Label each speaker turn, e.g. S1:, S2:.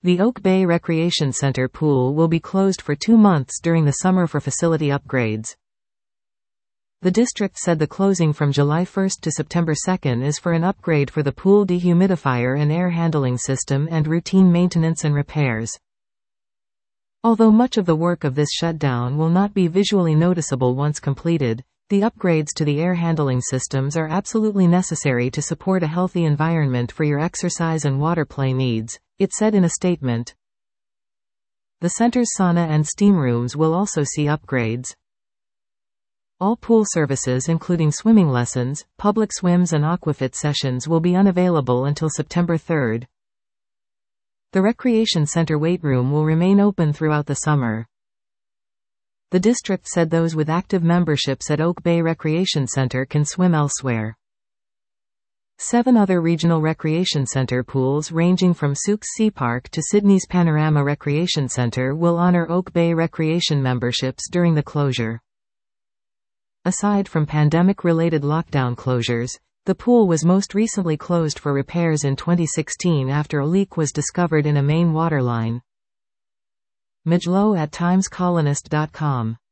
S1: The Oak Bay Recreation Center pool will be closed for 2 months during the summer for facility upgrades. The district said the closing from July 1 to September 2 is for an upgrade for the pool dehumidifier and air handling system and routine maintenance and repairs. Although much of the work of this shutdown will not be visually noticeable once completed, the upgrades to the air handling systems are absolutely necessary to support a healthy environment for your exercise and water play needs, it said in a statement. The center's sauna and steam rooms will also see upgrades. All pool services including swimming lessons, public swims and aquafit sessions will be unavailable until September 3. The recreation center weight room will remain open throughout the summer. The district said those with active memberships at Oak Bay Recreation Center can swim elsewhere. 7 other regional recreation center pools ranging from Souk's Sea Park to Sydney's Panorama Recreation Center will honor Oak Bay Recreation memberships during the closure. Aside from pandemic-related lockdown closures, the pool was most recently closed for repairs in 2016 after a leak was discovered in a main water line. Majlow at timescolonist.com